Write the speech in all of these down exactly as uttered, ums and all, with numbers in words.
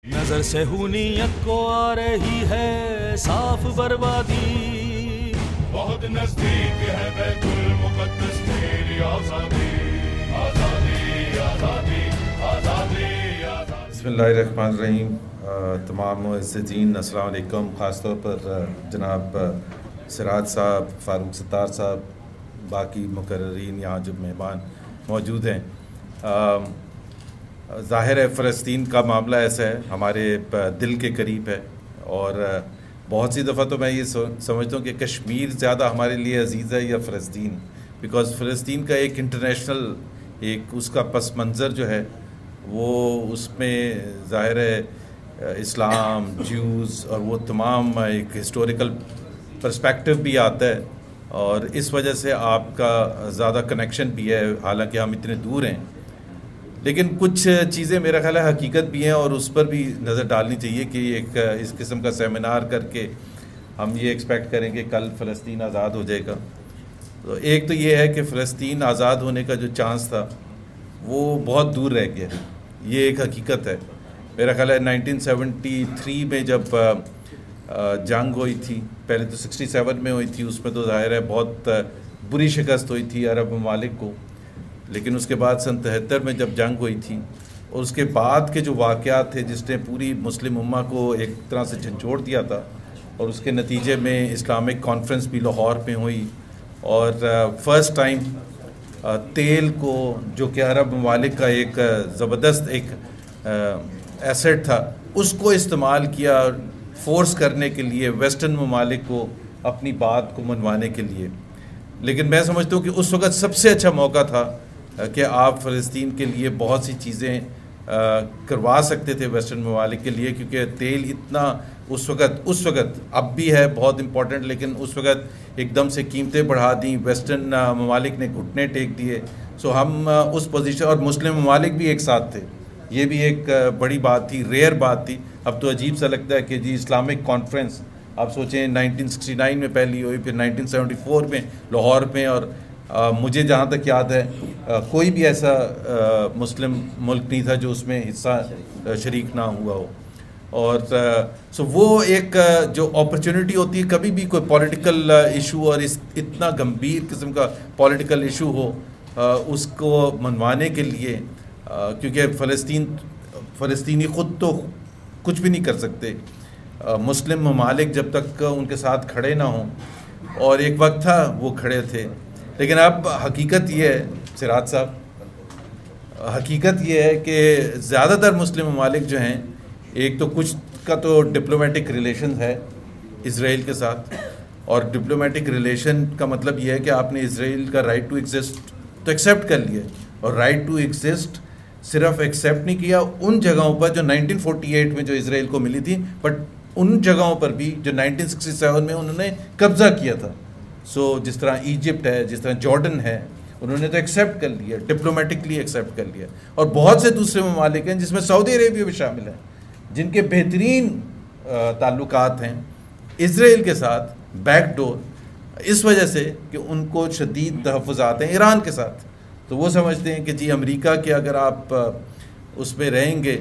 नजर से हुनियत को आ रही है साफ बर्बादी, बहुत नजदीक है बैतुल मुकद्दस तेरी आजादी, आजादी आजादी आजादी आजादी। बिस्मिल्लाहिर्रहमानिर्रहीम। तमाम मुअज़्ज़िज़ीन अस्सलाम वालेकुम। ख़ास तौर पर जनाब सिराज साहब, फ़ारूक सत्तार साहब, बाकी मुकर्ररीन यहाँ जो मेहमान मौजूद हैं। ज़ाहिर है फ़लस्तीन का मामला ऐसा है, हमारे दिल के करीब है और बहुत सी दफ़ा तो मैं ये समझता हूँ कि कश्मीर ज़्यादा हमारे लिए अजीज़ है या फ़लस्तीन, बिकॉज़ फ़लस्तीन का एक इंटरनेशनल एक उसका पस मंज़र जो है वो उसमें ज़ाहिर है इस्लाम, ज्यूज़ और वो तमाम एक हिस्टोरिकल पर्सपेक्टिव भी आता है और इस वजह से आपका ज़्यादा कनेक्शन भी है, हालांकि हम इतने दूर हैं। लेकिन कुछ चीज़ें मेरा ख्याल है हकीकत भी हैं और उस पर भी नज़र डालनी चाहिए कि एक इस किस्म का सेमिनार करके हम ये एक्सपेक्ट करें कि कल फ़लस्तीन आज़ाद हो जाएगा। तो एक तो ये है कि फ़लस्तीन आज़ाद होने का जो चांस था वो बहुत दूर रह गया, ये एक हकीकत है। मेरा ख्याल है नाइनटीन सेवेंटी थ्री में जब जंग हुई थी, पहले तो सिक्सटी सेवन में हुई थी, उसमें तो ज़ाहिर है बहुत बुरी शिकस्त हुई थी अरब ममालिक को। लेकिन उसके बाद सन तिहत्तर में जब जंग हुई थी और उसके बाद के जो वाक़यात थे जिसने पूरी मुस्लिम उम्मा को एक तरह से झंझोड़ दिया था और उसके नतीजे में इस्लामिक कॉन्फ्रेंस भी लाहौर में हुई और फ़र्स्ट टाइम तेल को, जो कि अरब ममालिक का एक ज़बरदस्त एक एसेट था, उसको इस्तेमाल किया फोर्स करने के लिए वेस्टर्न ममालिक को अपनी बात को मनवाने के लिए। लेकिन मैं समझता हूँ कि उस वक़्त सबसे अच्छा मौका था कि आप फ़लस्तीन के लिए बहुत सी चीज़ें करवा सकते थे वेस्टर्न ममालिक के लिए, क्योंकि तेल इतना उस वक़्त उस वक़्त अब भी है बहुत इम्पोर्टेंट, लेकिन उस वक़्त एकदम से कीमतें बढ़ा दी, वेस्टर्न ममालिक ने घुटने टेक दिए। सो हम उस पोजीशन, और मुस्लिम ममालिक भी एक साथ थे, ये भी एक बड़ी बात थी, रेयर बात थी। अब तो अजीब सा लगता है कि जी इस्लामिक कॉन्फ्रेंस, आप सोचें नाइनटीन सिक्सटी नाइन में पहली हुई, फिर नाइनटीन सेवेंटी फोर में लाहौर में, और आ, मुझे जहाँ तक याद है आ, कोई भी ऐसा आ, मुस्लिम मुल्क नहीं था जो उसमें हिस्सा शरीक ना हुआ हो। और आ, सो वो एक आ, जो अपॉर्चुनिटी होती है, कभी भी कोई पॉलिटिकल इशू और इस इतना गंभीर किस्म का पॉलिटिकल इशू हो आ, उसको मनवाने के लिए, आ, क्योंकि फ़लस्तीन फ़लस्तीनी ख़ुद तो कुछ भी नहीं कर सकते, आ, मुस्लिम ममालिक जब तक उनके साथ खड़े ना हों, और एक वक्त था वो खड़े थे। लेकिन अब हकीकत ये है सिराज साहब, हकीकत ये है कि ज़्यादातर मुस्लिम ममालिक जो हैं, एक तो कुछ का तो डिप्लोमेटिक रिलेशन है इज़राइल के साथ, और डिप्लोमेटिक रिलेशन का मतलब ये है कि आपने इज़राइल का राइट टू एग्जिस्ट तो एक्सेप्ट कर लिया, और राइट टू एग्जिस्ट सिर्फ एक्सेप्ट नहीं किया उन जगहों पर जो नाइनटीन फोर्टी एट में जो इज़राइल को मिली थी, बट उन जगहों पर भी जो नाइनटीन सिक्सटी सेवन में उन्होंने कब्ज़ा किया था। सो so, जिस तरह इजिप्ट है, जिस तरह जॉर्डन है, उन्होंने तो एक्सेप्ट कर लिया, डिप्लोमेटिकली एक्सेप्ट कर लिया। और बहुत से दूसरे ममालिक हैं जिसमें सऊदी अरेबिया भी शामिल है, जिनके बेहतरीन ताल्लुकात हैं इज़राइल के साथ, बैकडोर, इस वजह से कि उनको शदीद तहफ़्फ़ुज़ात हैं ईरान के साथ। तो वो समझते हैं कि जी अमेरिका के अगर आप उसमें रहेंगे,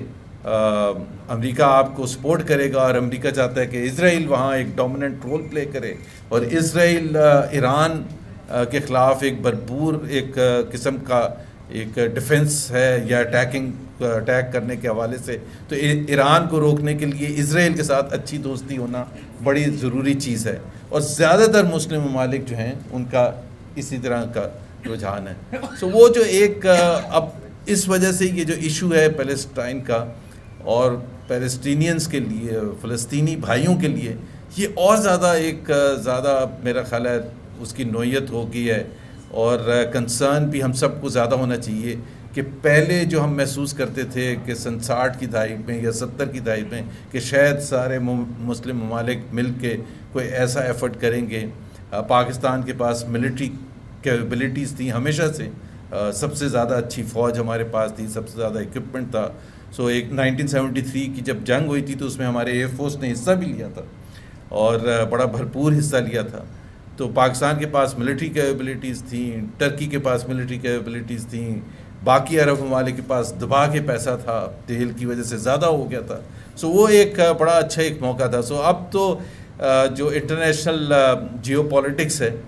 अमेरिका आपको सपोर्ट करेगा, और अमेरिका चाहता है कि इज़राइल वहाँ एक डोमिनेंट रोल प्ले करे, और इज़राइल ईरान के ख़िलाफ़ एक भरपूर एक किस्म का एक डिफेंस है या अटैकिंग अटैक करने के हवाले से, तो ईरान को रोकने के लिए इज़राइल के साथ अच्छी दोस्ती होना बड़ी ज़रूरी चीज़ है। और ज़्यादातर मुस्लिम ममालिक जो हैं उनका इसी तरह का रुझान है। सो वो जो एक अब इस वजह से ये जो इशू है पैलेस्टाइन का, और पैलेस्टीनियंस के लिए, फ़लस्तीनी भाइयों के लिए, ये और ज़्यादा एक ज़्यादा मेरा ख्याल है उसकी नोयत हो गई है, और कंसर्न भी हम सबको ज़्यादा होना चाहिए कि पहले जो हम महसूस करते थे कि सन साठ की दहाई में या सत्तर की दहाई में कि शायद सारे मुस्लिम ममालिक मिल के कोई ऐसा एफ़र्ट करेंगे। पाकिस्तान के पास मिलिट्री कैपेबिलिटीज़ थी हमेशा से, सबसे ज़्यादा अच्छी फ़ौज हमारे पास थी, सबसे ज़्यादा इक्विपमेंट था। सो so, एक नाइनटीन सेवेंटी थ्री की जब जंग हुई थी तो उसमें हमारे एयरफोर्स ने हिस्सा भी लिया था और बड़ा भरपूर हिस्सा लिया था। तो पाकिस्तान के पास मिलिट्री कैपेबिलिटीज़ थी, टर्की के पास मिलिट्री कैपेबिलिटीज़ थी, बाकी अरब ममालिक के पास दबा के पैसा था, तेल की वजह से ज़्यादा हो गया था। सो वो एक बड़ा अच्छा एक मौका था। सो अब तो जो इंटरनेशनल जियोपॉलिटिक्स है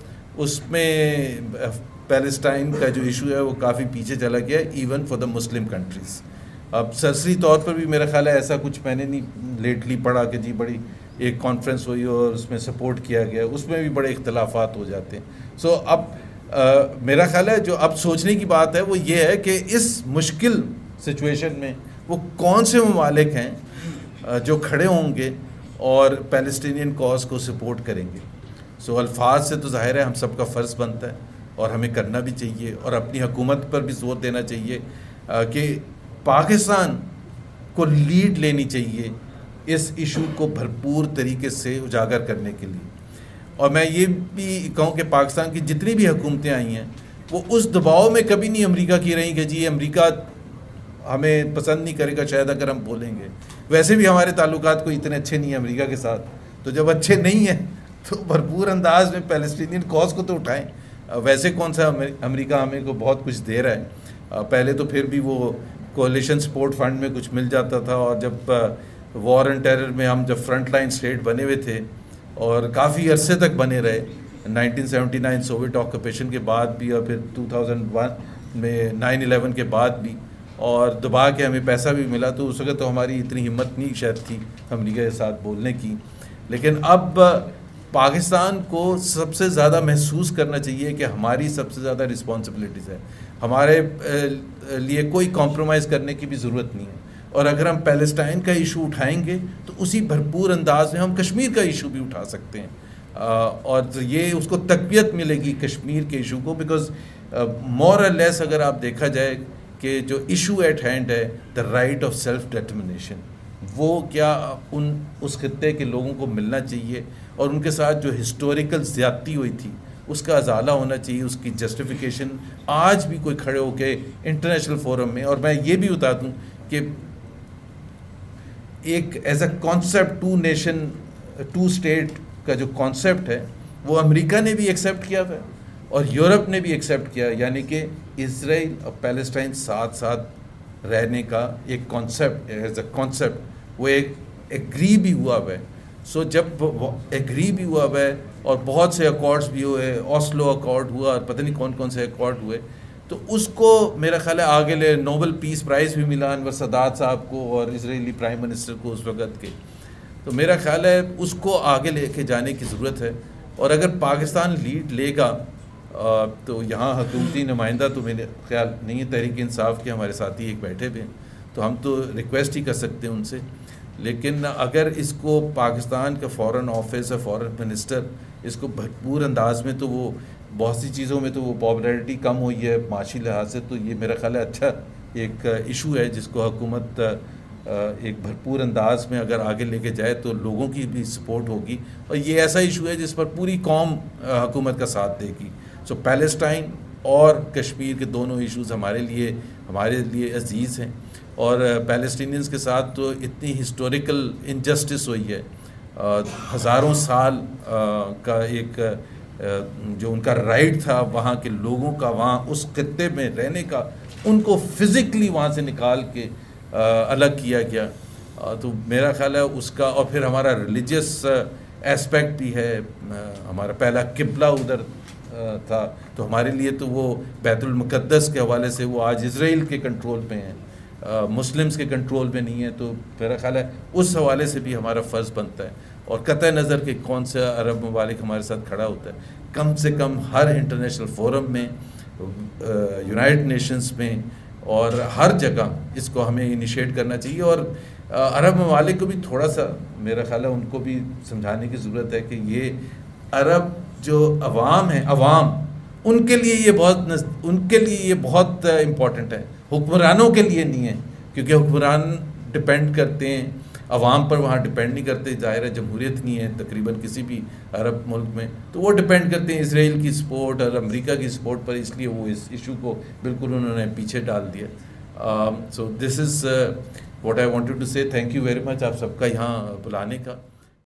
उसमें पैलेस्टाइन का जो इशू है वो काफ़ी पीछे चला गया, even for the Muslim countries. अब सरसरी तौर पर भी मेरा ख्याल है ऐसा कुछ मैंने नहीं लेटली पढ़ा कि जी बड़ी एक कॉन्फ्रेंस हुई और उसमें सपोर्ट किया गया, उसमें भी बड़े इख्तलाफात हो जाते हैं। सो so, अब आ, मेरा ख्याल है जो अब सोचने की बात है वो ये है कि इस मुश्किल सिचुएशन में वो कौन से ममालिक हैं जो खड़े होंगे और पैलेस्टीनियन कॉज को सपोर्ट करेंगे। सो so, अल्फाज से तो ज़ाहिर है हम सबका फ़र्ज़ बनता है और हमें करना भी चाहिए और अपनी हुकूमत पर भी जोर देना चाहिए कि पाकिस्तान को लीड लेनी चाहिए इस इशू को भरपूर तरीके से उजागर करने के लिए। और मैं ये भी कहूँ कि पाकिस्तान की जितनी भी हुकूमतें आई हैं वो उस दबाव में कभी नहीं अमेरिका की रही कि जी अमेरिका हमें पसंद नहीं करेगा शायद अगर हम बोलेंगे। वैसे भी हमारे ताल्लुकात कोई इतने अच्छे नहीं हैं अमेरिका के साथ, तो जब अच्छे नहीं हैं तो भरपूर अंदाज में पैलेस्टीनियन कॉज को तो उठाएं। वैसे कौन सा अमेरिका हमें को बहुत कुछ दे रहा है, पहले तो फिर भी वो कोalition सपोर्ट फंड में कुछ मिल जाता था, और जब वॉर एंड टेरर में हम जब फ्रंट लाइन स्टेट बने हुए थे और काफ़ी अरसे तक बने रहे, nineteen seventy nine Soviet occupation के बाद भी और फिर टू थाउजेंड वन में नाइन इलेवन के बाद भी, और दबा के हमें पैसा भी मिला, तो उस वक्त तो हमारी इतनी हिम्मत नहीं शायद थी अमेरिका के साथ बोलने की। लेकिन अब पाकिस्तान को सबसे ज़्यादा महसूस करना चाहिए कि हमारी सबसे ज़्यादा रिस्पॉन्सिबिलिटीज़ है, हमारे लिए कोई कॉम्प्रोमाइज़ करने की भी ज़रूरत नहीं है। और अगर हम पैलेस्टाइन का इशू उठाएंगे तो उसी भरपूर अंदाज में हम कश्मीर का इशू भी उठा सकते हैं, और ये उसको तक़वियत मिलेगी कश्मीर के इशू को, बिकॉज मोर और लेस अगर आप देखा जाए कि जो इशू एट हैंड है the right of self determination, वो क्या उन उस खित्ते के लोगों को मिलना चाहिए, और उनके साथ जो हिस्टोरिकल ज़्यादती हुई थी उसका अजाला होना चाहिए, उसकी जस्टिफिकेशन आज भी कोई खड़े होके इंटरनेशनल फोरम में। और मैं ये भी बता दूँ कि एक as a concept two nation two state का जो कॉन्सेप्ट है वो अमेरिका ने भी एक्सेप्ट किया है और यूरोप ने भी एक्सेप्ट किया, यानी कि इजराइल और पैलेस्टाइन साथ साथ रहने का एक कॉन्सेप्ट एज अ कॉन्सेप्ट वो एक एग्री भी हुआ है। सो so, जब एग्री भी हुआ है और बहुत से अकॉर्ड्स भी हुए, ऑस्लो अकॉर्ड हुआ और पता नहीं कौन कौन से अकॉर्ड हुए, तो उसको मेरा ख्याल है आगे ले नोबेल पीस प्राइज़ भी मिला अनवर सदात साहब को और इजरायली प्राइम मिनिस्टर को उस वक़्त के। तो मेरा ख्याल है उसको आगे लेके जाने की ज़रूरत है, और अगर पाकिस्तान लीड लेगा तो यहाँ हुकूमती नुमाइंदा तो मेरे ख्याल नहीं है, तहरीक इंसाफ के हमारे साथी एक बैठे हुए हैं, तो हम तो रिक्वेस्ट ही कर सकते हैं उनसे। लेकिन अगर इसको पाकिस्तान का फ़ॉरेन ऑफिस और फ़ॉरेन मिनिस्टर इसको भरपूर अंदाज में, तो वो बहुत सी चीज़ों में तो वो पॉपुलैरिटी कम हुई है माशी लिहाज से, तो ये मेरा ख्याल है अच्छा एक इशू है जिसको हुकूमत एक भरपूर अंदाज में अगर आगे लेके जाए तो लोगों की भी सपोर्ट होगी, और ये ऐसा इशू है जिस पर पूरी कौम हुकूमत का साथ देगी। सो पैलेस्टाइन और कश्मीर के दोनों इश्यूज़ हमारे लिए हमारे लिए अजीज़ हैं, और पैलेस्टीनियंस के साथ तो इतनी हिस्टोरिकल इनजस्टिस हुई है, हज़ारों साल का एक जो उनका राइट था वहाँ के लोगों का वहाँ उस खित्ते में रहने का, उनको फिज़िकली वहाँ से निकाल के आ, अलग किया गया। आ, तो मेरा ख्याल है उसका, और फिर हमारा रिलीजियस एस्पेक्ट भी है, हमारा पहला किबला उधर था, तो हमारे लिए तो वो बैतुल मुक़द्दस के हवाले से वो आज इज़राइल के कंट्रोल में है, मुस्लिम्स के कंट्रोल में नहीं है। तो मेरा ख्याल है उस हवाले से भी हमारा फ़र्ज़ बनता है, और कतई नज़र के कौन सा अरब ममालिक हमारे साथ खड़ा होता है, कम से कम हर इंटरनेशनल फोरम में, यूनाइटेड नेशंस में और हर जगह इसको हमें इनिशिएट करना चाहिए। और अरब ममालिक को भी थोड़ा सा मेरा ख्याल है उनको भी समझाने की ज़रूरत है कि ये अरब जो अवाम है, अवाम उनके लिए ये बहुत उनके लिए ये बहुत इम्पॉर्टेंट है, हुक्मरानों के लिए नहीं है, क्योंकि हुक्मरान डिपेंड करते हैं अवाम पर, वहाँ डिपेंड नहीं करते। ज़ाहिर है जमहूरियत नहीं है तकरीबन किसी भी अरब मुल्क में, तो वो डिपेंड करते हैं इसराइल की सपोर्ट और अमेरिका की सपोर्ट पर, इसलिए वो इस इशू को बिल्कुल उन्होंने पीछे डाल दिया। So this is what I wanted to say. Thank you very much आप सबका यहाँ बुलाने का।